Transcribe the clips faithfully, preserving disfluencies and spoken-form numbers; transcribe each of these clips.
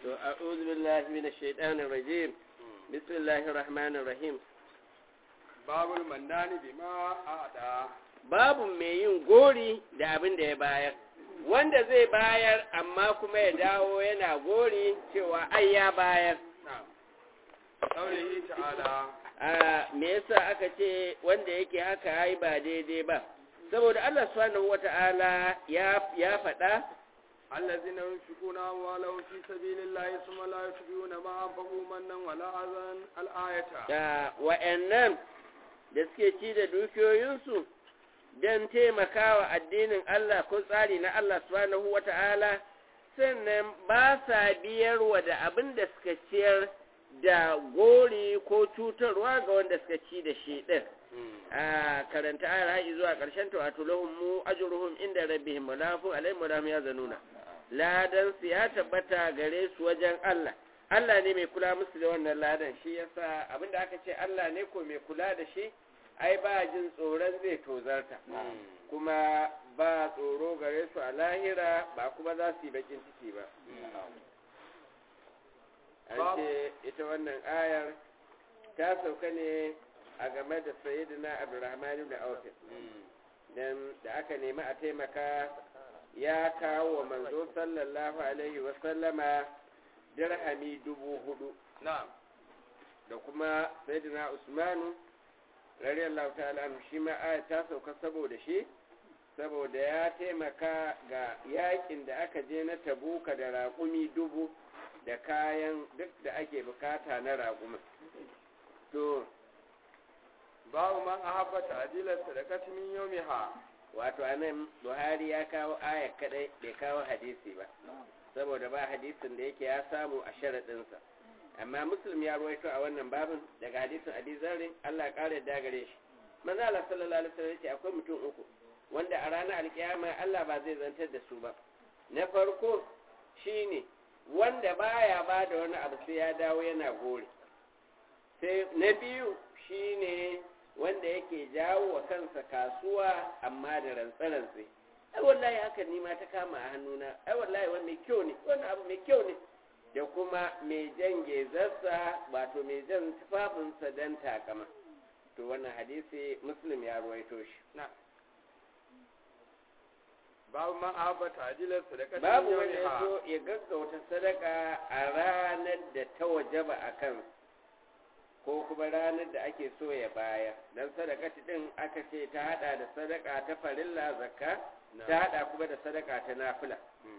أعوذ بالله من الشيطان الرجيم بسم الله الرحمن الرحيم باب المنان بما أعطى babu mai yin gori da abin da ya bayar wanda zai bayar amma kuma ya dawo yana gori cewa ai ya bayar نعم قوله تعالى a me yasa aka ce wanda yake haka ai ba daidai ba saboda Allah subhanahu wata'ala ya ya faɗa الذين ينفقون أموالهم في سبيل الله ثم لا يتبعون ما أنفقوا منا ولا أذى الآية da wa'annan da suke ci da dukiyoyinsu don taimakawa addinin Allah ko tsari na Allah subhanahu wata'ala sannan ba sa biyarwa da abin da suka ciyar da gori ko cutarwa ga wanda suka ci da shi ɗin a karanta ayar haƙi zuwa ƙarshen ta wato lahum mu ajruhum inda rabbihim malafu alaihim wa ya zanuna ladan su ya tabbata gare su wajen Allah Allah ne mai kula musu da wannan ladan shi yasa abinda aka ce Allah ne ko mai kula da shi ai ba jin tsoron zai tozarta kuma ba tsoro gare su a lahira ba kuma za su yi bakin ciki ba an ce ita wannan ayar ta sauka ne a game da sayyidina Abdurrahman ibn Auf dan da aka nemi a taimaka ya kawo wa manzo sallallahu alaihi wa sallama dirhami dubu hudu نعم da kuma sayyidina Usmanu radiyallahu ta'ala anhu shi ma aya ta sauka saboda shi saboda ya taimaka ga yakin da aka je na Tabuka da raƙumi dubu da kayan duk da ake bukata na raƙumin to باب من أحب تعديل الصدقة من يومها wato anan Buhari ya kawo aya kadai bai kawo hadisi ba saboda ba hadisin da yake ya samu a sharadinsa amma Muslim ya ruwaito a wannan babin daga hadisin Abi Zarr Allah ya kare da gare shi manzo Allah sallallahu alaihi wasallam yace akwai mutum uku wanda a ranar alkiyama Allah ba zai zantar da su ba na farko shine wanda baya ba da wani abu sai ya dawo yana gori sai na biyu shine wanda yake jawo wa kansa kasuwa amma da rantsarantsi ai wallahi haka ni ma ta kama a hannuna ai wallahi wannan mai kyau ne wannan abu mai kyau ne da kuma mai jan gezarsa wato mai jan tufafinsa don takama to wannan hadisi Muslim ya ruwaito shi نعم باب من أحب تعديل الصدقة babu من wanda ya يومها so ya gaggauta sadaka a ranar da ta wajaba a kansa ko kuma ranar da ake so ya bayar dan sadakati din aka ce ta hada da sadaka ta farilla zakka ta hada kuma da sadaka ta nafila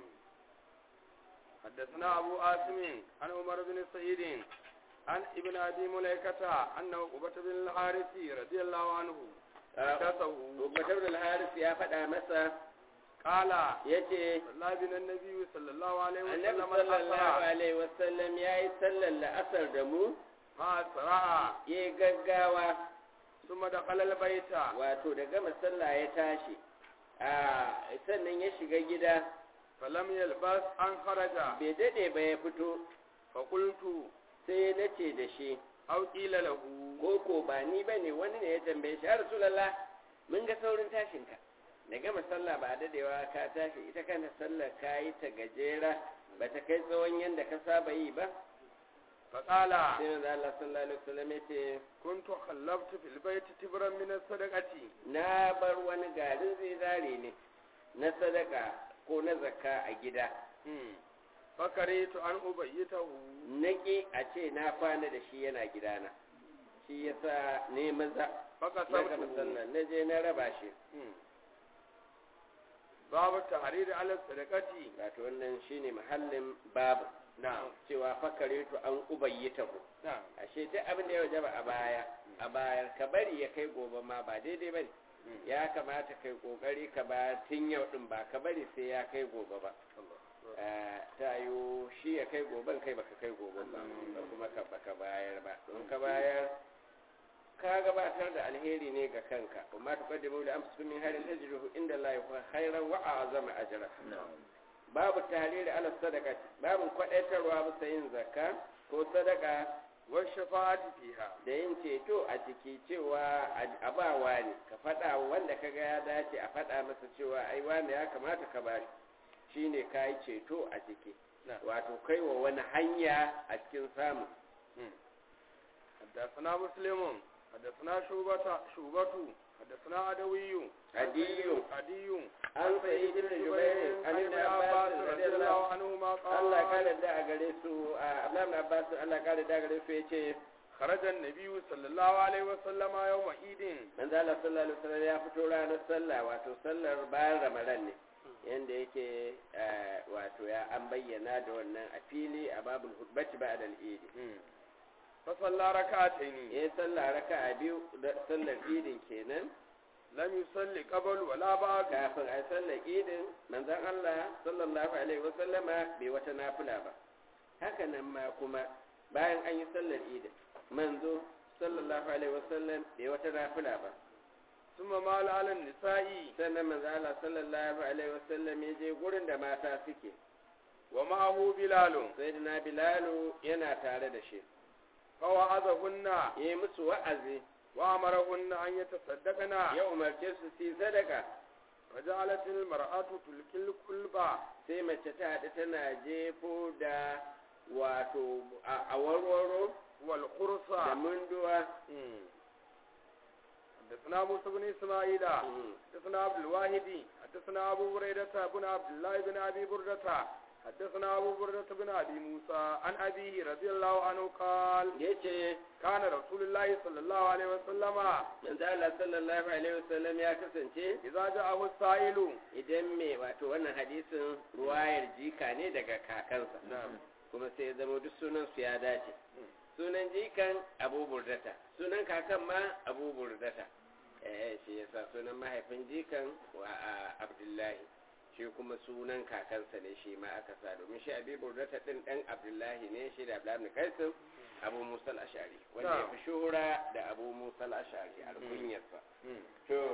حدثنا أبو آسم عن عمر بن سعيد عن ابن أبي مليكة أنه عقبة بن الحارث رضي الله عنه حدثه Ubatar da Haris ya faɗa masa قال yace صلى بنا النبي صلى الله عليه Annabi وسلم sallallahu الأسرى alaihi wasallam yayi sallar la'asar da mu ما أسرع yayi gaggawa ثم دخل البيت wato da gama sallah ya tashi a sannan ya shiga gida فلم يلبس أن خرج bai dade ba ya fito فقلت sai na ce da shi أو قيل له ko ko ba ni bane wani ne ya tambaye shi ya rasulullah mun ga saurin tashinka da gama sallah ba dadewa ka tashi ita kanta sallar ka yi ta gajera ba ta kai tsawon yadda ka saba yi ba فقال sai manzo Allah sallallahu alaihi wasallam ya ce كنت خلفت في البيت تبرا من الصدقة na bar wani garin zinare ne na sadaka ko na zakka a gida فكرهت أن أبيته naki a ce na kwana da shi yana gidana shi yasa ne maza na gama فقسمته sallar na je na raba shi باب التحرير على الصدقة wato wannan shine mahallin babu نعم cewa fakare to an ubayyita ku نعم ashe duk abin da ya wajaba a baya a bayar ka bari ya kai gobe ma ba daidai bane ya kamata kai kokari ka ba tun yau din ba ka bari sai ya kai gobe ba ta yi shi ya kai goben kai baka kai goben ba ba kuma ka baka bayar ba don ka bayar ka gabatar da alheri ne ga kanka amma ta kaddamu da amsu min harin tajruhu inda Allah ya khairan wa azama ajra babu tahlili ala sadaqati babu kwadaitarwa bisa yin zakka ko sadaka والشفاعة فيها da yin ceto a ciki cewa abawa ne ka faɗa wanda ka ga ya dace a faɗa masa cewa ai wanda ya kamata ka bashi shine kai ceto a ciki wato kai wa wani hanya a cikin samu. حدثنا مسلم حدثنا شعبة شعبة حدثنا عدوي عدي عدي عن سعيد بن جبير عن ابن عباس رضي الله عنهما قال الله قال دا gare su Abdullah ibn Abbas Allah قال da gare su yace خرج النبي صلى الله عليه وسلم يوم عيد manzo Allah sallallahu alaihi wasallam ya fito ranar sallah wato sallar bayan Ramadan ne yanda yake wato ya an bayyana da wannan a fili a babul hutbati ba'da al-eid fa salla rak'atayn eh sallah raka'a biyu da sallar idin kenan lam yusalli qabl wala ba'd kafin ai sallar idin manzon Allah sallallahu alaihi wasallama bai wata nafila ba haka nan ma kuma bayan an yi sallar idin manzo sallallahu alaihi wasallam bai wata nafila ba summa mala ala nisa'i sannan manzo Allah sallallahu alaihi wasallam ya je gurin da mata suke wa ma'ahu bilal sayyidina bilal yana tare da shi fa wa'azahunna yi musu wa'azi wa amarahunna an yatasaddaqna ya umarce su su sadaka faja'alatil mar'atu tulkil kulba sai mace ta hada tana jefo da wato a warwaro wal khursa da munduwa. حدثنا موسى بن إسماعيل حدثنا عبد الواحد حدثنا أبو هريرة بن عبد الله بن أبي بردة حدثنا أبو بردة بن أبي موسى عن أبيه رضي الله عنه قال كان رسول الله صلى الله عليه وسلم من الله صلى الله عليه وسلم يا كسنتي إذا جاءه السائل idan me wato wannan hadisin ruwayar jika ne daga kakansa kuma sai ya zama duk sunan su ya dace sunan jikan Abu Burdata sunan kakan ma Abu Burdata eh shi yasa sunan mahaifin jikan wa Abdullahi shi kuma sunan kakansa ne shi ma aka sa domin shi Abi Burdata din dan Abdullahi ne shi da Abdullahi ibn Qais Abu Musa al-Ash'ari wanda ya fi shuhura da Abu Musa al-Ash'ari al-kunyarsa to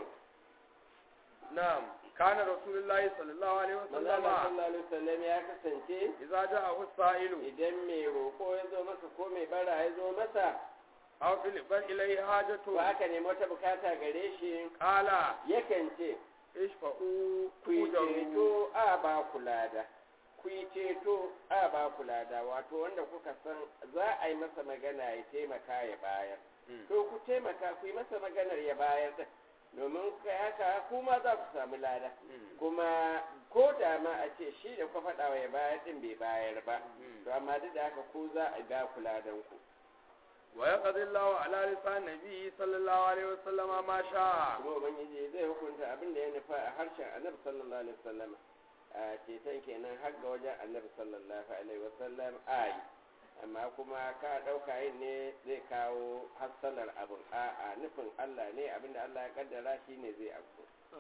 na'am kana rasulullahi sallallahu alaihi wasallam sallallahu alaihi wasallam ya kasance idza ja'ahu sa'ilu idan mai roko ya zo masa ko mai bara ya zo masa aw fil bar ilayhi hajatu ko aka nemi wata bukata gare shi qala yakan ce ishfa'u ku yi ceto a ba kulada ku yi ceto a ba kulada wato wanda kuka san za a yi masa magana ya taimaka ya bayar to ku taimaka ku yi masa maganar ya bayar din domin kai haka kuma za ku samu lada kuma ko da ma a ce shi da ku faɗa wa ya bayar din bai bayar ba to amma duk da haka ku za a ga kuladan ku wa yaqdi Allahu ala lisan nabi sallallahu alaihi wasallam ma sha kuma ubangiji zai hukunta abin da ya nufa a harshen annabi sallallahu alaihi wasallam a ceton kenan har ga wajen annabi sallallahu alaihi wasallam ai amma kuma ka ɗauka yin ne zai kawo hassalar abin a'a nufin Allah ne abinda Allah ya kaddara shi ne zai afko.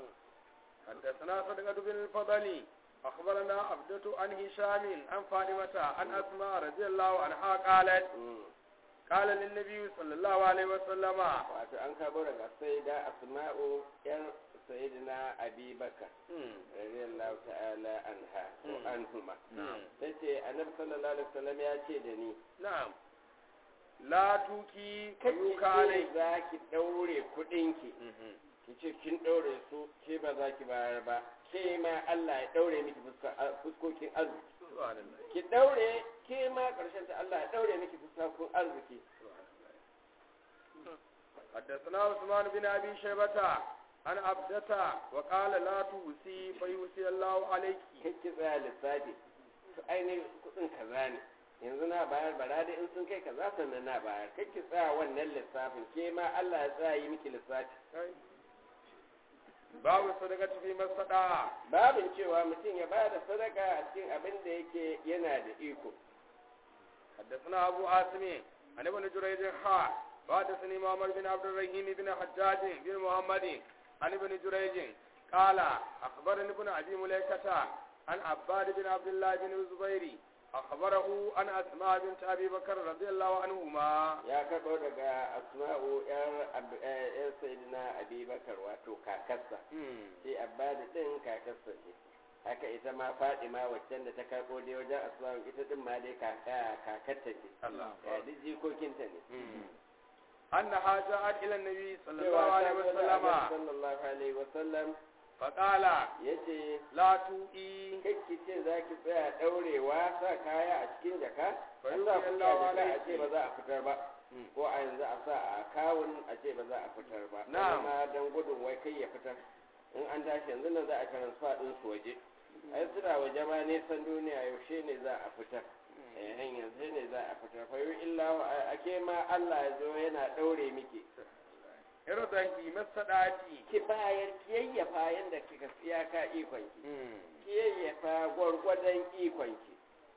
حدثنا صدقة بن الفضل أخبرنا عبدة عن هشام عن فاطمة عن أسماء رضي الله عنها قالت قال للنبي صلى الله عليه وسلم wato an kabo daga sayyida Asma'u yar sayyidina Abi Bakar radiyallahu ta'ala anha ko anhuma tace annabi sallallahu alaihi wasallam ya ce da ni na'am la tuki kayuka alai zaki daure kudinki kice kin daure su ke ba zaki bayar ba ke ma Allah ya daure miki fuskokin arziki ki daure ke ma karshen ta Allah ya daure miki fuskokin arziki. حدثنا عثمان بن أبي شيبة عن عبدة وقال لا توصي فيوصي الله عليك kike tsaya lissafi to ainihin kudin kaza ne yanzu na bayar bara da in sun kai kaza sannan na bayar kike tsaya wannan lissafin ke ma Allah ya tsaya yi miki lissafi. babu sadaka fi masada babin cewa mutum ya bada sadaka a cikin abin da yake yana da iko. حدثنا أبو عاصم عن ابن جريج حا وحدثني محمد بن عبد الرحيم بن حجاج بن محمد عن ابن جريج قال أخبرني ابن أبي مليكة عن عباد بن عبد الله بن الزبير أخبره عن أسماء بنت أبي بكر رضي الله عنهما يا كبر دغا أسماء يا سيدنا أبي بكر واتو كاكسا في عباد دين كاكسا haka ita ma Fatima waccan da ta karbo dai wajen Asma'u ita din ma dai kaka kakarta ce Allah ya duk jikokinta ne annaha ja'at ila an-nabi sallallahu alaihi wasallam sallallahu alaihi wasallam faqala yace la tu'i kakki ce zaki tsaya daurewa sa kaya a cikin jaka Fa a yuqi sa kuɗi a Allahu jaka a alayki. ce ba za a fitar ba ko a yanzu a sa a kawun a ce ba za a fitar ba Na'am. ma dan gudun wai kai ya fitar in an tashi yanzu nan za a transfer din su waje ai suna waje ma nisan duniya yaushe ne za a fitar eh yanzu ne za a fitar fa yu illahu ake ma Allah ya zo yana daure miki irdahi masadati ki bayar kiyayyafa yanda kika iyaka ikon ki kiyayyafa gwargwadon ikon ki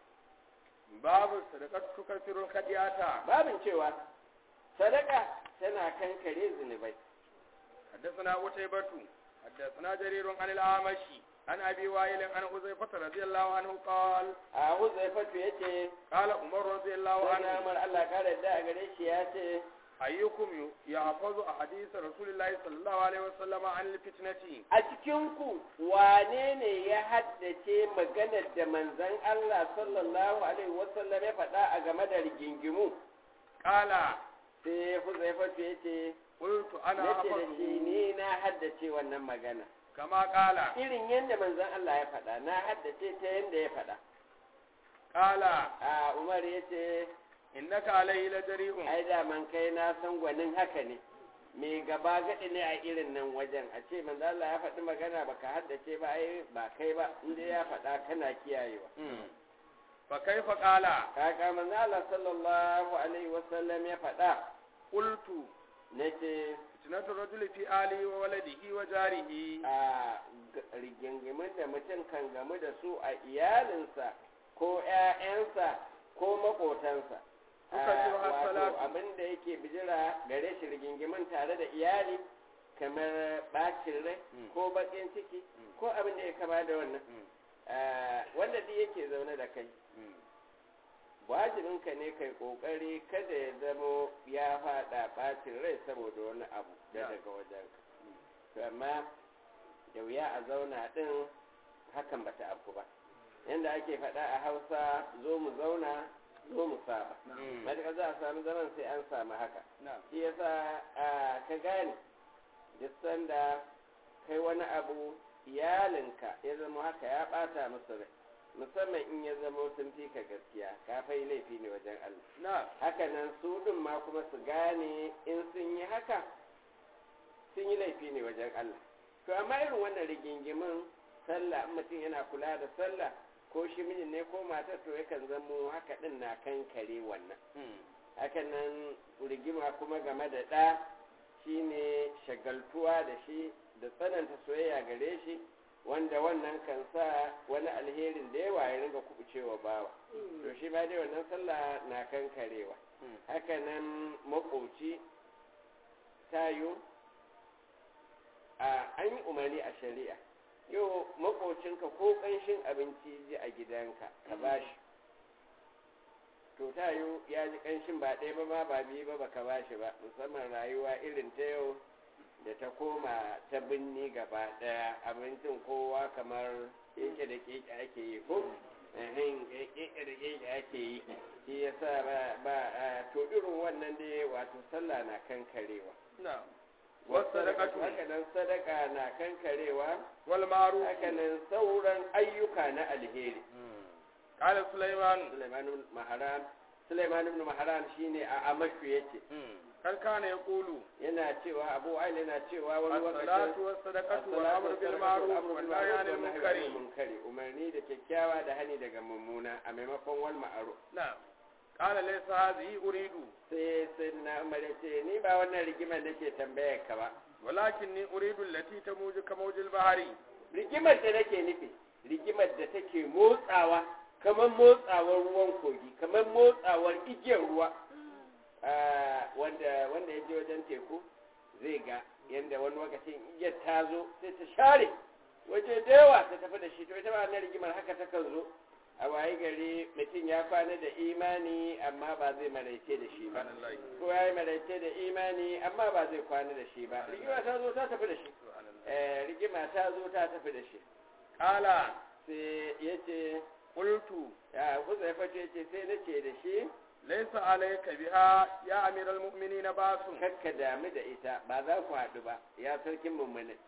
babu sadaqatu kafirul khadiyata babin cewa sadaka tana kankare zunubai حدثنا قتيبة حدثنا جرير عن الأعمش عن أبي وائل عن حذيفة رضي الله عنه قال a huzaifatu yace قال عمر رضي الله wani عنه amar Allah kare da a gare shi ya ce أيكم يحفظ أحاديث رسول الله صلى الله عليه وسلم عن الفتنة a cikinku wane ne ya haddace maganar da manzon Allah sallallahu alaihi wasallam ya faɗa a game da rigingimu قال sai huzaifatu yace قلت أنا yace da أحفظه shi ni na haddace wannan magana كما قال irin yadda manzon Allah ya faɗa na haddace ta yadda ya faɗa قال a Umar yace إنك عليه لجريء ai da man kai na san gwanin haka ne me gaba gadi ne a irin nan wajen a ce manzo Allah ya faɗi magana baka haddace ba ai ba kai ba inda ya faɗa kana kiyayewa فكيف قال kaka manzo Allah sallallahu alaihi wasallam ya faɗa قلت nace فتنة الرجل في آله وولده وجاره a rigingimin da mutum kan gamu da su a iyalinsa ko ƴaƴansa ko maƙotansa Kuka ce har wato salatu. abin da yake bijira gare shi rigingimin tare da iyali kamar bacin rai Mm. ko baƙin ciki ko abin da ya kama da wannan Ah, wanda duk yake zaune da kai wajibinka ne kai kokari kada ya zamo ya fada bacin rai saboda wani abu da Yeah. daga wajenka to amma da wuya a zauna din hakan bata afku ba yanda ake faɗa a Hausa zo mu zauna zo mu saba matuƙa za a samu zaman sai an samu haka shi yasa a ka gane duk sanda kai wani abu iyalinka ya zama haka ya ɓata musu rai musamman in ya zama sun fi ka gaskiya ka fai laifi ne wajen Allah na haka nan su ɗin ma kuma su gane in sun yi haka sun yi laifi ne wajen Allah to amma irin wannan rigingimin sallah in mutum yana kula da sallah ko shi mijin ne ko matar to yakan zamo haka ɗin na kankare wannan haka nan rigima kuma game da ɗa shine shagaltuwa da shi da tsananta soyayya gare shi wanda wannan kan sa wani alherin da yawa ya ringa kubucewa bawa to shi ba dai wannan sallah na kankarewa haka nan makoci tayo a an yi umarni a shari'a yau makocinka ko ƙanshin abinci ji a gidanka ka bashi to tayo ya ji ƙanshin ba ɗaya ba ma ba biyu ba baka bashi ba musamman rayuwa irin ta yau da ta koma ta binni gaba ɗaya abincin kowa kamar keke da keke ake yi ko ehin keke da keke ake yi shi yasa ba ba to irin wannan dai wato sallah na kankarewa na wasadaqatu haka nan sadaka na kankarewa wal ma'ruf haka nan sauran ayyuka na alheri qala sulaiman Sulaiman ibn Mahran Sulaiman ibn Mahran shine a amashu yace kar kana yaqulu yana cewa Abu Ail yana cewa wani wakati as-salatu was-sadaqatu wal amru bil ma'ruf wal nahyi 'anil munkari umarni da kyakkyawa da hani daga mummuna a maimakon wal ma'ruf na qala laysa hadhihi uridu sai sai na Umar yace ni ba wannan rigimar nake tambayar ka ba walakin ni uridu allati tamuju kamawjil bahari rigimar da nake nufi rigimar da take motsawa kamar motsawar ruwan kogi kamar motsawar igiyar ruwa wanda wanda ya je wajen teku zai ga yadda wani lokacin igiyar ta zo sai ta share waje da yawa ta tafi da shi to ita ba na rigimar haka ta kan zo a waye gari mutum ya kwana da imani amma ba zai maraice da shi ba ko ya yi maraice da imani amma ba zai kwana da shi ba rigima ta zo ta tafi da shi rigima ta zo ta tafi da shi qala sai ya ce qultu ya huzaifa ce ce sai na ce da shi laysa alayka biha ya amiral mu'minin basun kakka damu da ita ba za ku haɗu ba ya sarkin mummuni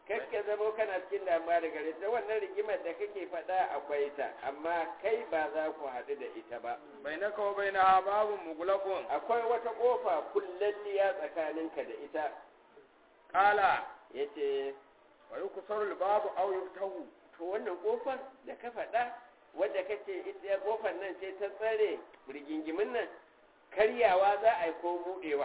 kakka zamo kana cikin damuwa da gare ta wannan rigimar da kake faɗa akwai ta amma kai ba za ku haɗu da ita ba bainaka wa bainaha babun mughlaqun akwai wata kofa kullalliya tsakaninka da ita qala yace wa yuksaru al-babu aw yuftahu to wannan kofar da ka faɗa wadda kace ita kofar nan ce ta tsare rigingimin nan karyawa za a yi ko buɗewa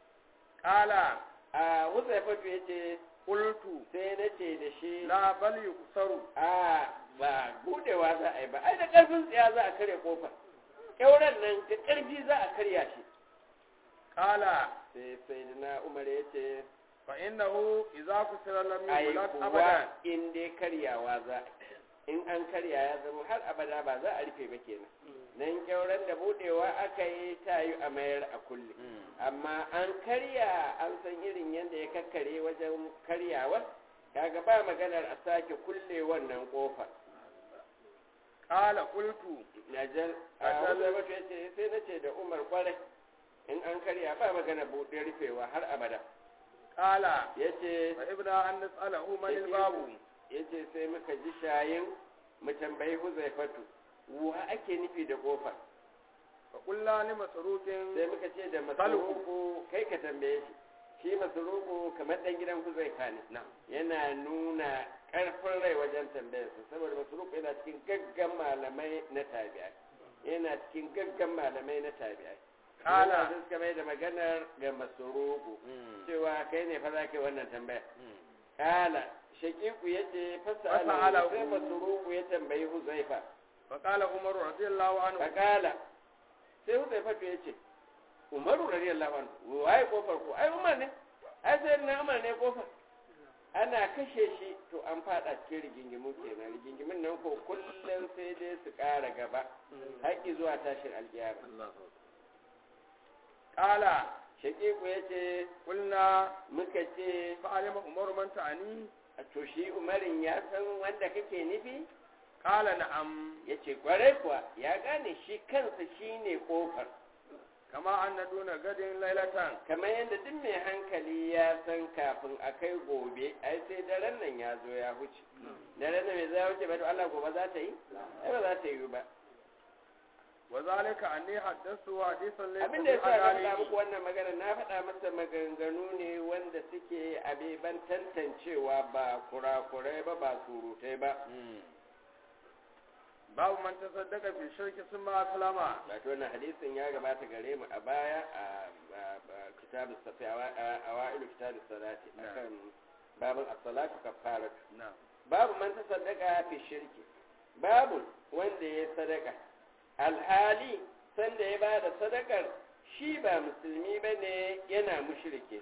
qala a Huzaifatu yace qultu sai nace da shi la bal yuksaru a ba buɗewa za a yi ba ai da ƙarfin tsiya za a karya kofar ƙyauren nan da ƙarfi za a karya shi qala sai sai na Umar yace fa innahu idza kusira lam ai yughlaq kuwa abadan in dai karyawa za a in an karya ya zama har abada ba za a rufe ba kenan nan kyauran da budewa aka yi ta yi a mayar a kulle amma an karya an san irin yadda ya kakkare wajen karyawa kaga ba maganar a sake kulle wannan kofa qala qultu najal a wanda wato yace sai nace da Umar kwarai in an karya ba magana bude rufewa har abada qala yace fa ibna an nas'alahu man al-babu yace sai muka ji shayin mu tambayi Huzaifatu wa ake nufi da kofar fa qulna li masruqin sai muka ce da masruku kai ka tambaye shi shi masruku kamar dan gidan Huzaifa ne yana nuna karfin rai wajen tambayarsa saboda masruku yana cikin gaggan malamai na tabi'ai yana cikin gaggan malamai na tabi'ai kala da suka mai da maganar ga masruku cewa kai ne fa zaka yi wannan tambaya kala shaqiqu yace fasala sai masruku ya tambayi Huzaifa fa qala Umar radiyallahu anhu fa kala sai Huzaifa ya ce Umaru radiyallahu anhu wai kofar ko ai Umar ne ai sai na Umar ne kofar ana kashe shi to an fada cikin rigingimu kenan rigingimin nan ko kullum sai dai su ƙara gaba haƙi zuwa tashin alƙiyama qala shaqiqu yace kulna muka ce fa alima Umar man ta'ani to shi Umarin ya san wanda kake nufi qala na'am yace kwarai kuwa ya gane shi kansa shine kofar kama an na duna gadin lailatan kamar yadda duk mai hankali ya san kafin a kai gobe ai sai daren nan ya zo ya huce daren nan mai za wuce ba to Allah gobe za ta yi ai ba za ta yi ba wa zalika anni haddathu hadisan laysa abin da yasa na faɗa muku wannan magana na faɗa masa maganganu ne wanda suke abeban tantancewa ba kurakurai ba ba surutai ba babu man tasaddaka fi shirki summa aslama wato wannan hadisin ya gabata gare mu a baya a kitabu safi a wa'ilu kitabu salati akan babun as-salatu kaffarat babu man tasaddaka fi shirki babu wanda ya sadaka alhali sanda ya bada sadakar shi ba musulmi bane yana mushrike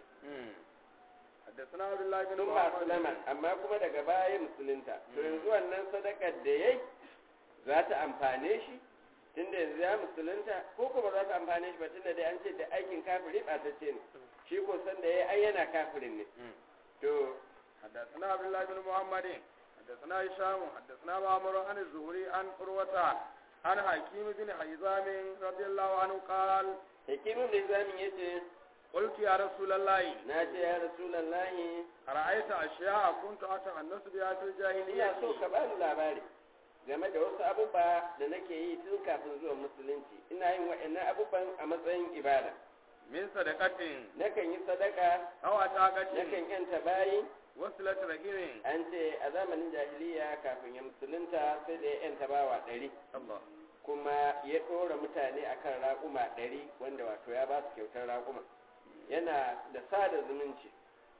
حدثنا عبد الله بن محمد amma kuma daga baya musulunta to yanzu wannan sadakar da yayi za ta amfane shi tunda yanzu ya musulunta ko kuma za ta amfane shi ba tunda dai an ce da aikin kafiri ɓatacce ne shi ko san da ya ai yana kafirin ne to حدثنا عبد الله بن محمد حدثنا هشام حدثنا معمر عن الزهري عن قروة عن حكيم بن حزام رضي الله عنه قال حكيم بن حزام yace قلت يا رسول الله nace ya rasulullahi أرأيت أشياء كنت أتحدث بها في الجاهلية ina so ka bani labari game da wasu abubuwa da nake yi tun kafin zuwa musulunci ina yin waɗannan abubuwan a matsayin ibada min sadaqatin nakan yi sadaka aw ataqatin nakan yanta bayi wasilat rahimin an ce a zamanin jahiliya kafin ya musulunta sai da ya yanta bawa ɗari Allah kuma ya ɗora mutane akan raƙuma ɗari wanda wato ya ba su kyautar raƙuma yana da sada zumunci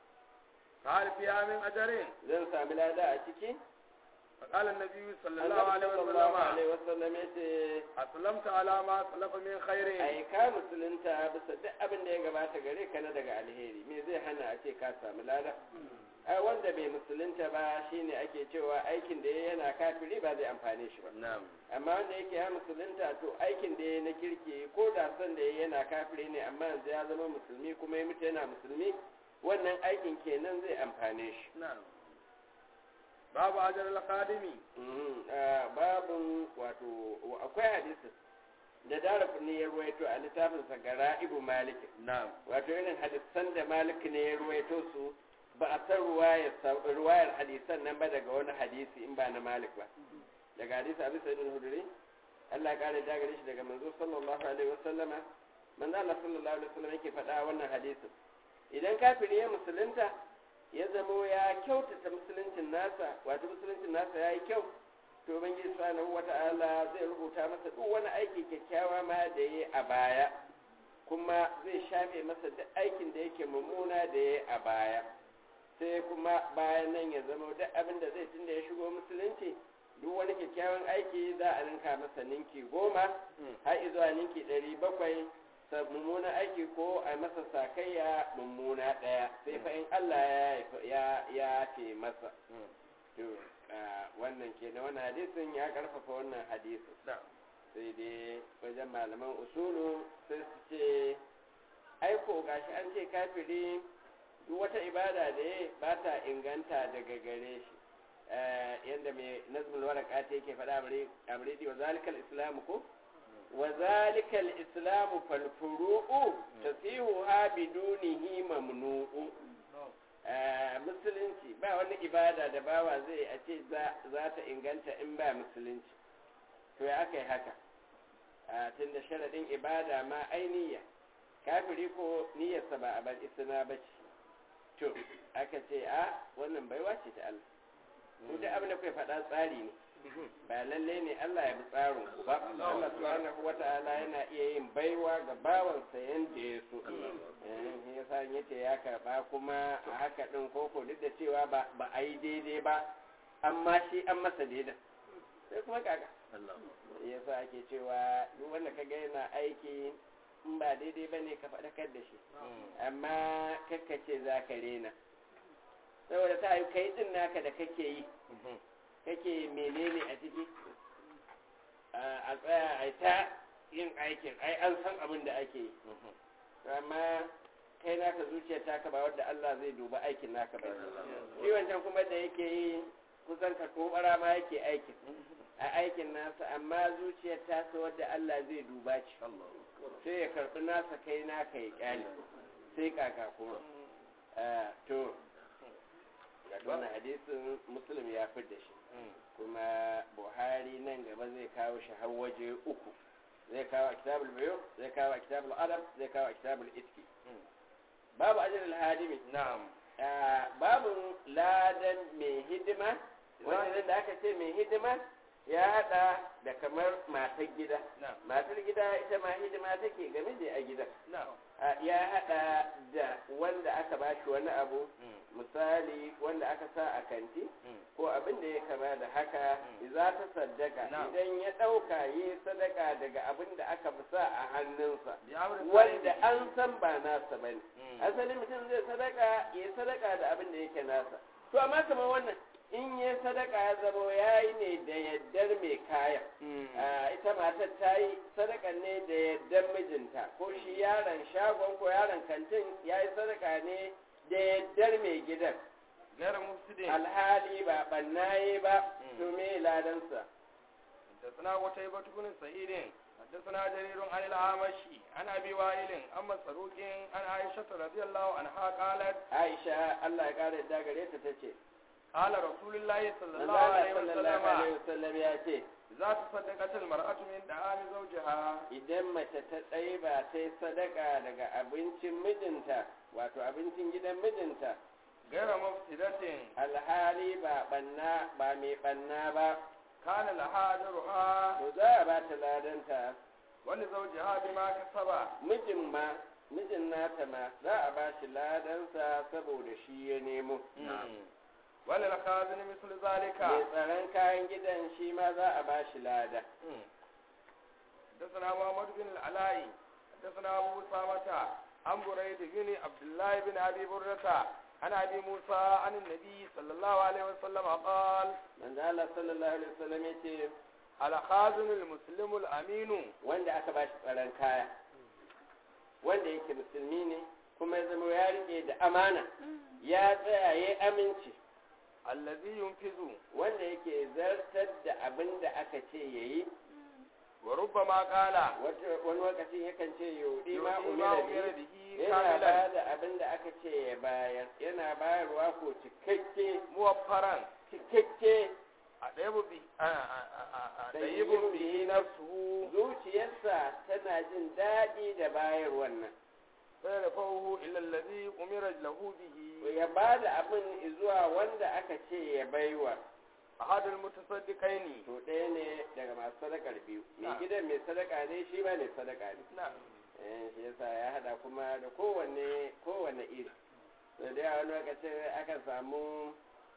hal fiya min ajarin zan sami lada a ciki فقال النبي صلى Allah الله عليه sallallahu alaihi وسلم wasallam yace أسلمت على ما سلف من خير ai ka musulunta bisa duk abin da ya gabata gare ka na daga alheri me zai hana a ce ka samu lada ai wanda bai musulunta ba shine ake cewa aikin da yana kafiri ba zai amfane shi ba نعم amma wanda yake ya musulunta to aikin da ya na kirki ko da san da yana kafiri ne amma yanzu ya zama musulmi kuma ya mutu yana musulmi wannan aikin kenan zai amfane shi نعم باب أجر الخادم babun wato akwai hadisin da darafin ne ya ruwaito a littafinsa ga ra'ibu malik نعم wato irin hadisan da malik ne ya ruwaito su ba a san ruwayar hadisan nan ba daga wani hadisi in ba na Malik ba daga hadisi Abu Sa'id al-Khudri Allah ya kare dagare shi daga manzo sallallahu alaihi wasallama manzo Allah sallallahu alaihi wasallam yake faɗa wannan hadisin idan kafiri ya musulunta ya zamo ya kyautata musuluncin nasa wato musuluncin nasa yayi kyau to ubangiji subhanahu wata'ala zai rubuta masa duk wani aiki kyakkyawa ma da yayi a baya kuma zai shafe masa duk aikin da yake mummuna da yayi a baya sai kuma bayan nan ya zama duk abin da zai tunda ya shigo musulunci duk wani kyakkyawan aiki za a ninka masa ninki goma har zuwa ninki ɗari bakwai mummunan aiki ko a masa sakayya mummuna ɗaya sai fa in Allah ya ya ce masa to wannan ke na wannan hadisin ya karfafa wannan hadisin sai dai wajen malaman usulu sai su ce aiko gashi an ce kafiri duk wata ibada da ya ba ta inganta daga gare shi yadda mai nazmul waraka ta yake faɗa a muridi wa zalikal islamu ko wa zalikal islamu fal furu'u tasihu ha bidunihi mamnu'u musulunci ba wani ibada da bawa zai a ce za ta inganta in ba musulunci to ya aka yi haka tun da sharaɗin ibada ma ainiya kafiri ko niyyarsa ba a bar isna ba ce to aka ce a wannan baiwa ce ta Allah ku da abin da kai faɗa tsari ne ba lalle ne Allah ya bi tsarin ku ba Allah subhanahu wata'ala yana iya yin baiwa ga bawansa yanda ya so eh yasa yace ya karba kuma a haka din koko duk da cewa ba ba ai daidai ba amma shi an masa daidai sai kuma kaga yasa ake cewa duk wanda kaga yana aiki in ba daidai bane ka faɗakar da shi amma kakkace za ka rena saboda ta yi kai din naka da kake yi kake menene a ciki a tsaya a ta yin aikin ai an san abin da ake yi amma kai naka zuciya taka ba wadda Allah zai duba aikin naka ba shi wancan kuma da yake yi kusan ka kobara ma yake aikin a aikin nasa amma zuciyar tasa wadda Allah zai duba ci sai ya karɓi nasa kai naka ya kyale sai kaka kuma to wannan hadisin muslim ya fi da shi kuma buhari nan gaba zai kawo shi har waje uku zai kawo a kitabul bayo zai kawo a kitabul adab zai kawo a kitabul itki babu ajrul hadimi na'am babu ladan mai hidima wanda da aka ce mai hidima ya hada da kamar matar gida matar gida ita ma hidima take game da a gida ya hada da wanda aka bashi wani abu misali wanda aka sa a kanti ko abin da ya kama da haka za ta saddaka idan ya dauka yi sadaka daga abin da aka fi sa a hannunsa wanda an san ba nasa bane asali mutum zai sadaka ya sadaka da abin da yake nasa to amma kamar wannan in yi sadaka ya zama ya yi ne da yaddar mai kayan ita matar ta yi sadaka ne da yaddar mijinta ko shi yaron shagon ko yaron kantin ya yi sadaka ne da yaddar mai gidan alhali ba bannaye ba to me ladansa da suna wata yi batukunin sa'idin da suna jarirun an il'amashi an abi wa'ilin an masarukin an aisha radiyallahu anha qalat aisha Allah ya kare da gare ta tace قال رسول الله صلى الله عليه وسلم ya ce za ta sadaqatul mar'atu min da'ami zawjiha idan mace ta tsaye ba ta yi sadaka daga abincin mijinta wato abincin gidan mijinta gaira mufsidatin alhali ba banna ba mai banna ba kana laha ajruha to za a ba ta ladanta wani zawjiha bima kasaba mijin ma mijin nata ma za a ba shi ladansa saboda shi ya nemo wani lakazini misali zalika mai tsaron kayan gidan shi ma za a ba shi lada حدثنا محمد بن العلاء حدثنا أبو أسامة عن بريد بن عبد الله بن أبي بردة عن أبي موسى عن النبي صلى الله عليه وسلم قال من الله صلى الله عليه وسلم يقول على خازن المسلم الأمين wanda aka ba shi tsaron kaya wanda yake musulmi ne kuma ya zama ya rike da amana ya tsaya ya aminci allazi yunfizu wanda yake zartar da abin da aka ce yayi wa rubba وربما قال wani lokacin yakan ce yudi ma يؤتي ما umira أمر bihi به yana كاملا ba da abin da aka ce ya bayar yana bayarwa ko cikakke موفرا cikakke أطيب به أطيب به نفسه zuciyarsa tana jin daɗi da bayar wannan فيرفعه إلى الذي أمر له به ya ba da abin zuwa wanda aka ce ya baiwa أحد المتصدقين to ɗaya ne daga masu sadakar biyu mai Na'am. gidan mai sadaka ne shi ba ne sadaka ne نعم eh shi yasa ya hada kuma da kowanne kowanne iri da da yawa wani lokacin aka samu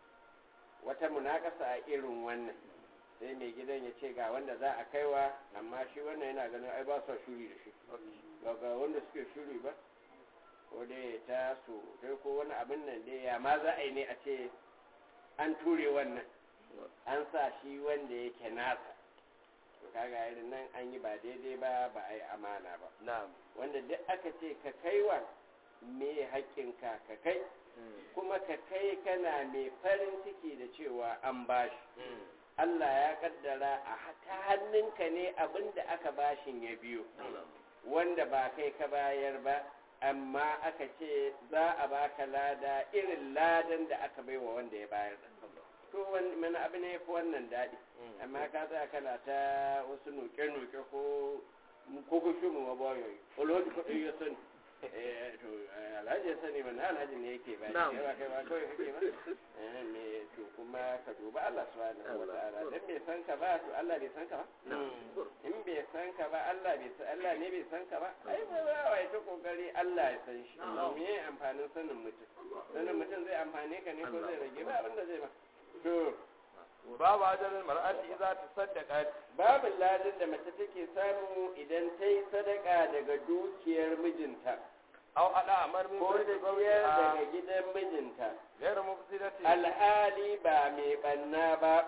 wata munakasa a irin wannan sai mai gidan ya ce ga wanda za a kaiwa amma shi wannan yana ganin ai ba su shuri da shi ba ga wanda suke shuri ba ko dai ta su dai ko wani abin nan dai ya ma za a yi ne a ce an ture wannan an sa shi wanda yake nasa to kaga irin nan an yi ba daidai ba ba a yi amana ba نعم wanda duk aka ce ka kaiwa me haƙƙinka ka kai kuma ka kai kana mai farin ciki da cewa an bashi Allah ya kaddara a ta hannunka ne abin da aka bashin ya biyo wanda ba kai ka bayar ba amma aka ce za a baka lada irin ladan da aka baiwa wanda ya bayar to wani abu ne fi wannan daɗi amma ka tsaya kana ta wasu nuke-nuke ko ko ko shi mu mabayoyi olodi ko ya sani eh to alhaji ya sani mana alhaji ne yake ba shi ba kai ba kawai kake ba eh me to kuma ka duba Allah subhanahu wa ta'ala dan bai san ka ba to Allah bai san ka ba in bai san ka ba Allah bai san Allah ne bai san ka ba ai ba ba wai ta kokari Allah ya san shi me amfanin sanin mutum sanin mutum zai amfane ka ne ko zai rage ba abinda zai ba to babu ajalin mar'ati za ta saddaka babin ladin da mace take samu idan ta yi sadaka daga dukiyar mijinta aw ala amar min ko da ciyar daga gidan mijinta غير مفسدة alhali ba mai banna ba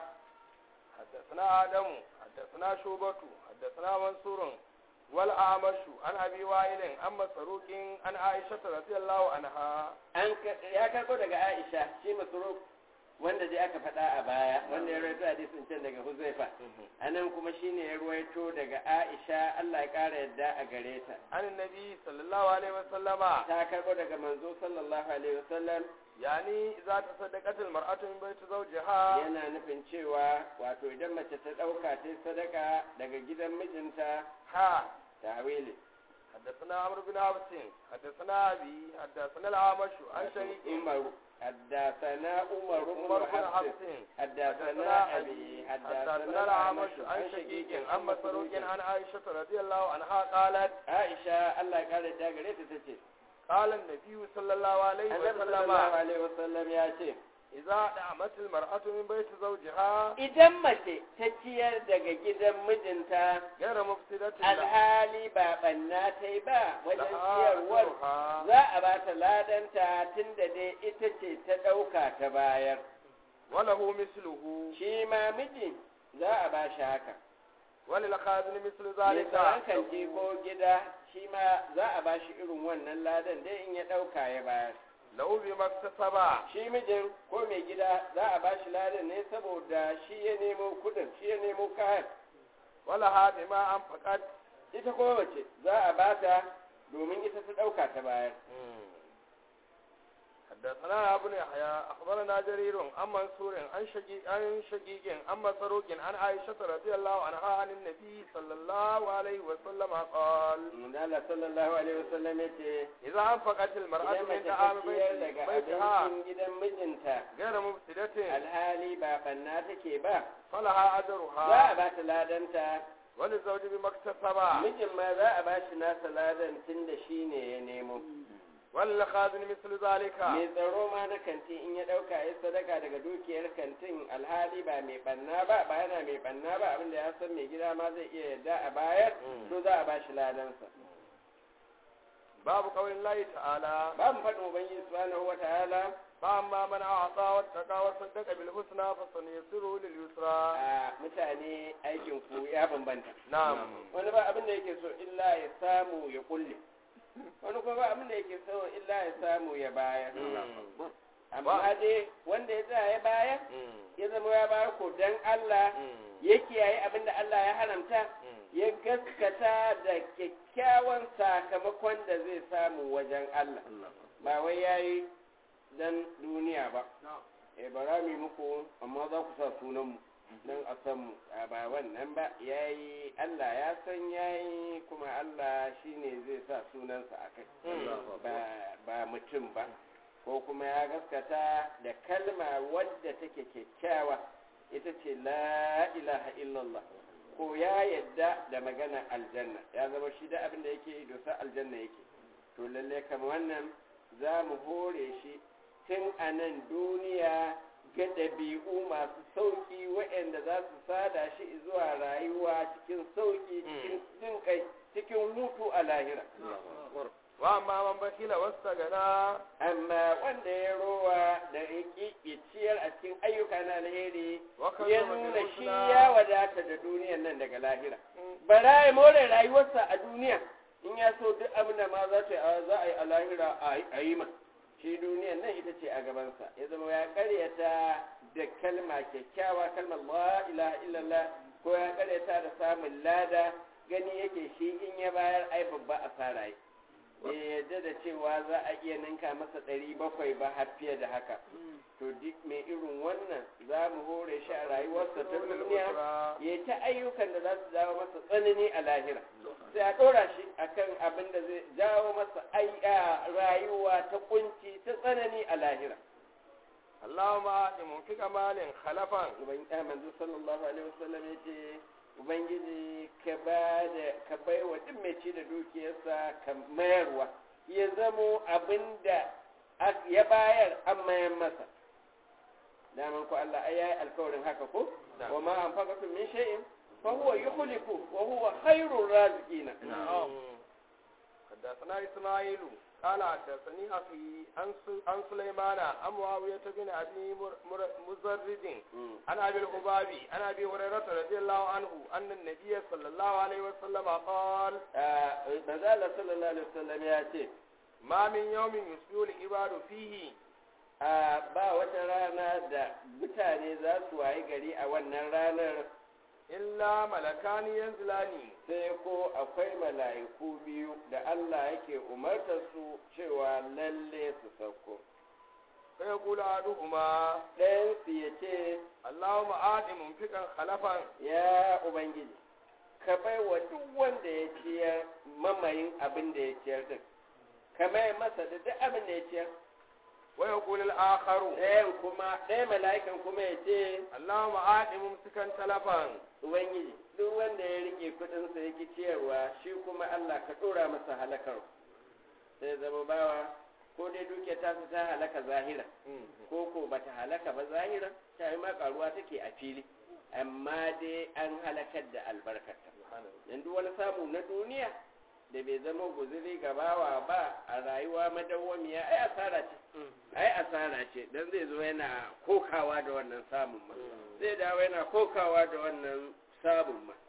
حدثنا آدم حدثنا شوبة حدثنا منصور والأعمش عن أبي وائل عن مسروق عن عائشة رضي الله عنها an ya karko daga Aisha shi masruk wanda dai aka faɗa a baya wanda ya rawaito hadisin can daga Huzaifa anan kuma shine ya rawaito daga Aisha Allah ya ƙara yadda a gare ta عن النبي صلى الله عليه وسلم ta karko daga manzo sallallahu alaihi wasallam يعني إذا تصدقت المرأة من بيت زوجها yana nufin cewa wato idan mace ta ɗauka ta sadaka daga gidan mijinta ها tawili حدثنا عمرو بن عبس حدثنا أبي حدثنا الأعمش عن شريك umaru حدثنا عمر بن عمر بن حفص حفص حدثنا أبي حدثنا الأعمش عن شقيق عن مسروق عن عائشة رضي الله عنها قالت عائشة الله قال ta gare ta tace قال النبي صلى الله عليه Annabi وسلم sallallahu alaihi wasallam ya ce إذا دعمت المرأة من بيت زوجها idan mace ta ciyar daga gidan mijinta غير مفسدة alhali ba banna ta yi ba wajen لها ciyarwar أجرها za a ba ta ladanta tun da dai ita ce ta ɗauka ta bayar وله مثله shi ma miji za a ba shi haka وللخازن مثل mai ذلك tsaron kanti ko gida shi ma za a ba shi irin wannan ladan dai in ya ɗauka ya bayar له بما اكتسب shi mijin ko mai gida za a ba shi ladan ne saboda shi ya nemo kudin shi ya nemo kayan ولها بما أنفقت ita kuma mace za a ba ta domin ita ta ɗauka ta bayar حدثنا ابن يحيى أخبرنا جرير عن منصور عن شقيق عن شقيق عن مسروق عن عائشة رضي الله عنها عن النبي صلى الله عليه وسلم قال Allah sallallahu alaihi wasallam ya ce إذا أنفقت المرأة idan من mace ta طعام ciyar بيت- daga بيتها abincin gidan mijinta غير مفسدة alhali ba banna take ba فلها za a أجرها ba ta ladanta وللزوج بما اكتسب mijin ma za a ba shi nasa ladan tun da shi ne ya nemo وللخازن مثل ذلك mai tsaro ma na kanti in ya ɗauka ya sadaka daga dukiyar kantin alhali ba mai banna ba ba yana mai banna ba abinda ya san mai gida ma zai iya yadda a bayar to za a ba shi ladansa باب قول الله تعالى ba mu faɗin ubangiji subhanahu wa ta'ala فأما من أعطى واتقى وصدق بالحسنى فسنيسره لليسرى a mutane aikin ku ya bambanta نعم wani ba abin da yake so illa ya samu ya kulle wani kuma ba abin da yake so illa ya samu ya bayar amma dai wanda ya tsaya ya bayar ya zama ya bayar ko dan Allah ya kiyaye abin da Allah ya haramta ya gaskata da kyakkyawan sakamakon da zai samu wajen Allah ba wai yayi dan duniya ba eh bara mi muku amma za ku sa sunan mu dan a san mu ba wannan ba yayi Allah ya san yayi kuma Allah shine zai sa sunansa akai ba ba mutum ba ko kuma ya gaskata da kalma wadda take kyakkyawa ita ce la ilaha illallah ko ya yadda da magana aljanna ya zama shi da abin da yake dosa aljanna yake to lalle kamar wannan za mu hore shi tun a nan duniya ga ɗabi'u masu sauƙi waɗanda za su sada shi zuwa rayuwa cikin sauƙi cikin jin kai cikin hutu a lahira wa amma man bakila wasta gana amma wanda ya rowa da ya ciyar a cikin ayyuka na alheri ya nuna shi ya wadata da duniyar nan daga lahira bara ya more rayuwarsa a duniya in ya so duk abin da ma za a yi a lahira a yi ma shi duniyar nan ita ce a gabansa ya zama ya karyata da kalma kyakkyawa kalmar la ilaha illallah ko ya karyata da samun lada gani yake shi in ya bayar ai babba asara yi bai yadda da cewa za a iya ninka masa ɗari bakwai ba har fiye da haka to duk mai irin wannan za mu hore shi a rayuwarsa ta duniya ya ta ayyukan da za su jawo masa tsanani a lahira sai a ɗora shi akan abin da zai jawo masa rayuwa ta kunci ta tsanani a lahira Allahumma ati munfika malin khalafan ubangiji manzo sallallahu alaihi wasallam yace ubangiji ka ba da ka bai wa duk mai ci da dukiyarsa ka mayarwa ya zamo abinda ya bayar an mayar masa daman ku Allah ai yayi alkawarin haka ko wa ma anfaqatu min shay'in fa huwa yukhlifu wa huwa khairur raziqin حدثنا إسماعيل قال حدثني أخي عن سليمان عن معاوية بن أبي مزرد عن أبي الخبابي عن أبي هريرة رضي الله عنه أن النبي صلى الله عليه وسلم قال بدل صلى الله عليه وسلم يأتي ما من يوم يسبح العباد فيه ba wata rana da mutane za su wayi gari a wannan ranar illa malakani yanzilani sai ko akwai mala'iku biyu da Allah yake umartar su cewa lalle su sauko sai ya kula aduhuma ɗayan su ya ce Allahumma adi munfiqan khalafan ya ubangiji ka bai wa duk wanda ya ciyar mamayin abin da ya ciyar din ka mai masa da duk abin da ya ciyar wa yaqul al-akharu ɗayan kuma ɗayan mala'ikan kuma ya ce Allahumma adi mumsikan talafan ubangiji duk wanda ya rike kudin sa yake ciyarwa shi kuma Allah ka dora masa halakar sai zama bawa ko dai duke ta su ta halaka zahira ko ko bata halaka ba zahira ta yi ma karuwa take a fili amma dai an halakar da albarkarta dan duk wani samu na duniya da bai zama guzuri ga bawa ba a rayuwa madawwamiya ai asara ce ai asara ce dan zai zo yana kokawa da wannan samun ma zai dawo yana kokawa da wannan samun ma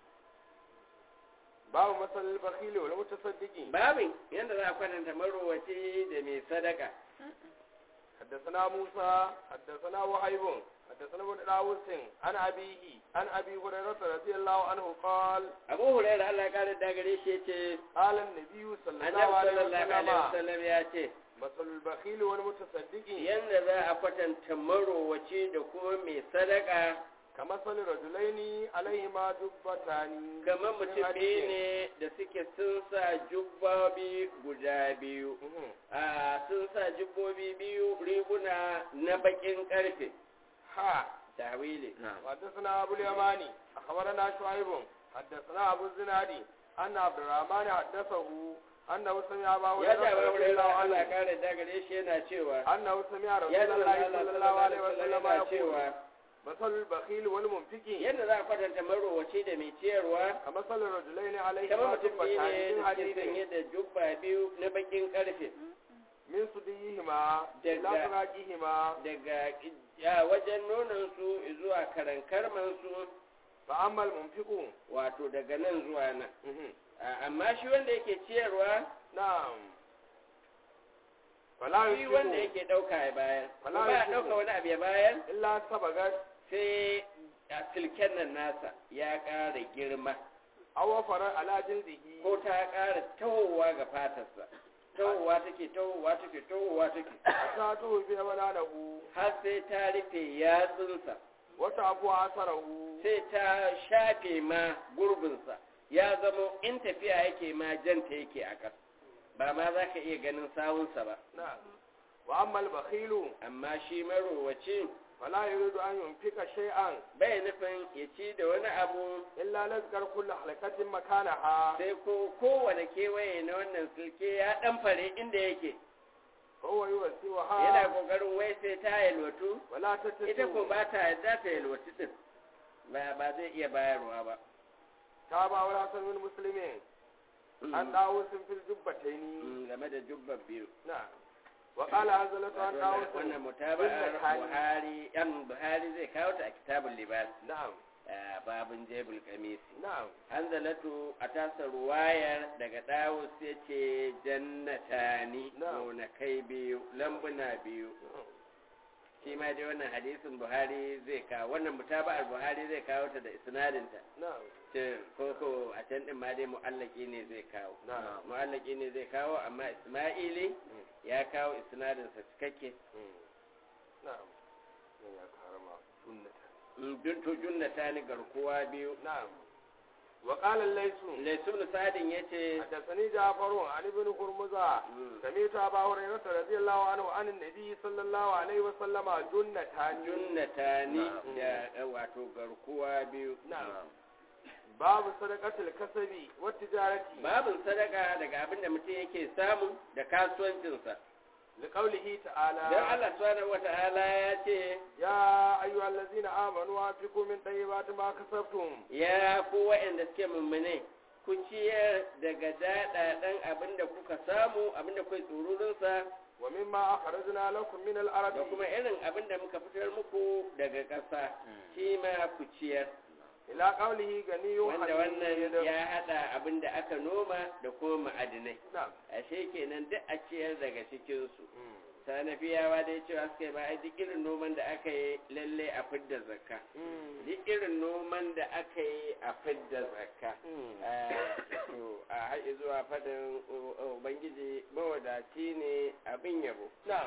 babu masalil bakhili wal mutasaddiqi babin yanda za a kwatanta marowaci da mai sadaka حدثنا موسى حدثنا وهيب حدثنا ابن داوود عن أبيه عن أبي هريرة رضي الله عنه قال أبو هريرة الله قال داغري شيء قال النبي صلى الله عليه وسلم ياتي مثل البخيل والمتصدق yanda za a kwatanta marowaci da kuma mai sadaka كمثل رجلين عليهما جبتان kamar mutum biyu ne da suke sun sa jubbobi guda biyu a sun sa jubbobi biyu riguna na bakin karfe ha tawili حدثنا أبو اليماني أخبرنا شعيب حدثنا أبو الزنادي أن عبد الرحمن حدثه أنه سمع أبا هريرة رضي الله عنه قال داغري shi yana cewa أنه سمع رسول الله صلى الله عليه وسلم يقول مثل البخيل والمنفق yadda za a kwatanta marowaci da mai ciyarwa كمثل الرجلين عليهما kamar mutum biyu جبتان ne من da ke حديد sanye da jubba biyu na bakin karfe من صديهما إلى فراقهما daga ya wajen nonon su zuwa karankarman su فأما المنفق wato daga nan zuwa nan amma shi wanda yake ciyarwa نعم fala shi wanda yake ɗauka ya bayar Fala ba a yusibu. ɗauka wani abu ya bayar illa sabagat sai a silken nan nasa ya ƙara girma aw fara ala jildihi ko ta ƙara tahowa ga fatarsa tahowa take tahowa take tahowa take ta tu bi amanahu har sai ta rufe yatsunsa wata abu asarahu sai ta shafe ma gurbinsa ya zama in tafiya yake ma janta yake a ƙasa ba ma za ka iya ganin sawunsa ba na wa amma al-bakhilu amma shi marowaci fala yuridu an yunfika shay'an bai nufin ya ci da wani abu illa lazkar kullu halakatin makanaha sai ko kowane kewaye na wannan silke ya ɗan fare inda yake huwa yuwasiha yana kokarin wai sai ta yalwatu wala tattu ita ko ba ta yadda ta yalwatu din ba ba zai iya bayarwa ba ta ba wa hasan min muslimin an dawo sun fil jubbataini Mm, game da jubban biyu na wa qala hazalatu an dawo Wato wannan mutaba'ar Buhari yan Buhari zai kawo ta a kitabul libas na'am a babun jebul kamisi na'am hanzalatu a tasa ruwayar daga dawus ya ce jannatani Na'am. gonakai biyu lambuna biyu shi ma dai wannan hadisin Buhari zai kawo wannan mutaba'ar Buhari zai kawo ta da isnadinta na'am ce koko a can din ma dai mu'allaki ne zai kawo Na'am. mu'allaki ne zai kawo amma Isma'ili ya kawo isnadinsa cikakke na'am ya karama sunnata dun to junnata ni garkuwa biyu na'am wa qala laysu laisun sadin yace حدثني جعفر عن ابن هرمزة سمعت أبا هريرة رضي الله عنه عن النبي صلى الله عليه وسلم جنتان junnata ni da wato garkuwa biyu نعم باب صدقة الكسب والتجارة babin sadaka daga abin da mutum yake samu da kasuwancinsa لقوله تعالى dan Allah subhanahu wata'ala ya ce يا أيها الذين آمنوا أنفقوا من طيبات ما كسبتم ya ku waɗanda suke mummune ku ciyar daga daɗaɗen abin da kuka samu abin da kuka tsururinsa ومما أخرجنا لكم من da الأرض kuma irin abin da muka fitar muku daga ƙasa shi ma ku ciyar إلى قوله غني wanda wannan حميد ya haɗa abin da aka noma da kuma ma'adinai نعم ashe kenan duk a ciyar daga cikinsu sanafiyawa dai cewa suka yi ba a duk irin noman da aka yi lalle a fidda zakka duk irin noman da aka yi a fidda zakka to a haɗe zuwa faɗin ubangiji mawadaci ne abin yabo نعم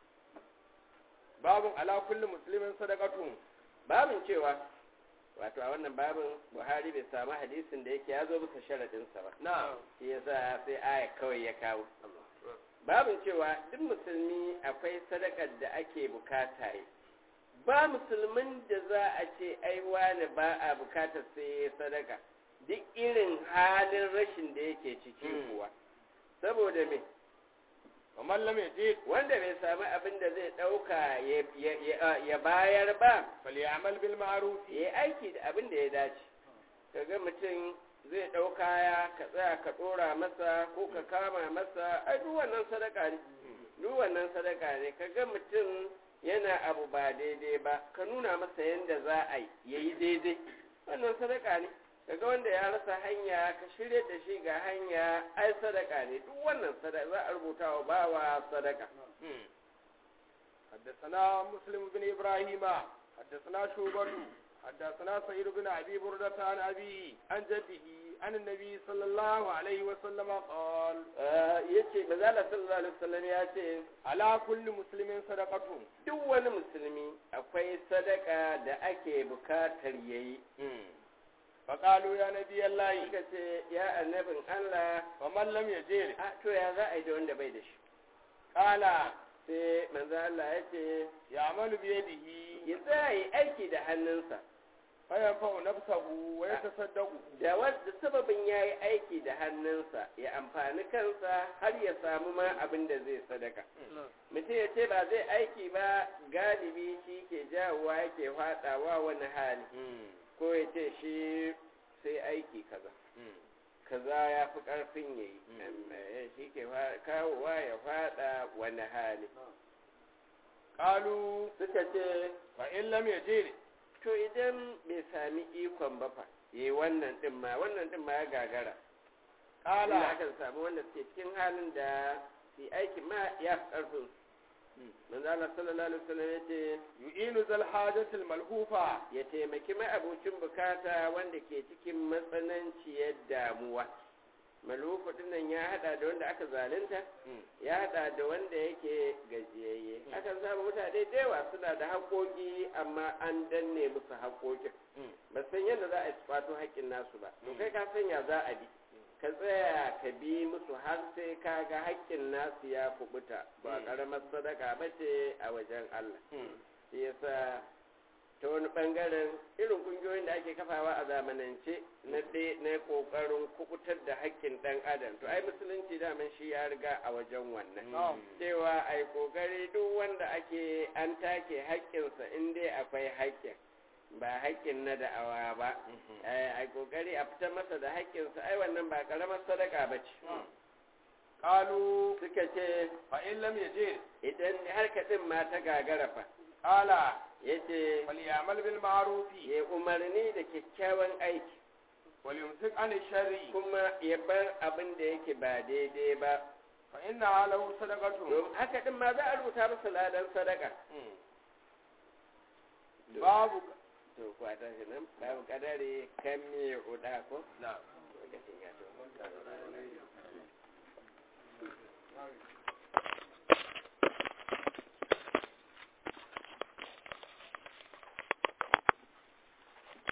باب على كل مسلم صدقة babin cewa wato a wannan babin buhari bai samu hadisin da yake ya zo bisa sharaɗinsa ba نعم shi yasa sai aya kawai ya kawo babin cewa duk musulmi akwai sadakar da ake bukata yi ba musulmin da za a ce ai wani ba a bukatar sai ya sadaka duk irin halin rashin da yake ciki kuwa saboda me ومن لم يجد wanda bai sami abin da zai ɗauka ya bayar ba فليعمل بالمعروف ya yi aiki da abin da ya dace kaga mutum zai ɗau kaya ka tsaya ka ɗora masa ko ka kama masa ai duk wannan sadaka ne duk wannan sadaka ne kaga mutum yana abu ba daidai ba ka nuna masa yadda za a yi ya yi daidai wannan sadaka ne kaga wanda ya rasa hanya ka shirya da shi ga hanya ai sadaka ne duk wannan sadaka za a rubuta wa bawa sadaka حدثنا مسلم بن إبراهيم حدثنا شوبة حدثنا سعيد بن أبي بردة عن أبي عن جده عن النبي صلى الله عليه وسلم قال yace bazala sallallahu alaihi wasallam ya ce على كل مسلم صدقة duk wani musulmi akwai sadaka da ake bukatar yayi فقالوا يا نبي الله suka ce ya annabin Allah ومن لم يجد a to ya za a yi da wanda bai da shi قال sai manzo Allah ya ce يعمل بيده ya tsaya aiki da hannunsa فينفع نفسه ويتصدق da wanda sababin yayi aiki da hannunsa ya amfani kansa har ya samu ma abin da zai sadaka mutum ya ce ba zai aiki ba galibi shi ke jawowa yake fadawa wani hali ko ya ce shi sai aiki kaza kaza ya fi ƙarfin ya yi shi ke kawowa ya fada wani hali قالوا suka ce فإن لم يجد to idan bai sami ikon ba fa yi wannan din ma wannan din ma ya gagara قال ina akan samu wanda suke cikin halin da su aikin ma ya fi ƙarfin manzo Allah sallallahu alaihi wasallam yace yu'inu zal hajatil malhufa ya taimaki ma'abucin bukata wanda ke cikin matsananciyar damuwa malufu dinnan ya hada da wanda aka zalunta ya hada da wanda yake gajiyayye akan samu mutane da yawa suna da haƙoƙi amma an danne musu haƙoƙin ba san yadda za a yi kwato haƙƙin nasu ba to kai ka sanya za a bi ka tsaya ka bi musu har sai ka ga haƙƙin nasu ya kubuta ba ƙaramar sadaka ba ce a wajen Allah shi yasa ta wani ɓangaren irin ƙungiyoyin da ake kafawa a zamanance na na ƙoƙarin kubutar da haƙƙin ɗan adam to ai musulunci daman shi ya riga a wajen wannan cewa ai ƙoƙari duk wanda ake an take haƙƙinsa in dai akwai haƙƙin ba haƙƙin na da'awa ba ai ƙoƙari a fitar masa da haƙƙinsa ai wannan ba ƙaramar sadaka ba ce qalu suka ce fa in lam yajid idan har kaɗin ma ta gagara fa qala yace falyamal bil ma'rufi ya umarni da kyakkyawan aiki wal yumsik an sharri kuma ya bar abin da yake ba daidai ba fa inna lahu sadaqatu don haka din ma za a rubuta masa ladan sadaka babu to kwata shi nan babu kadari kan me uda ko na lokacin ya to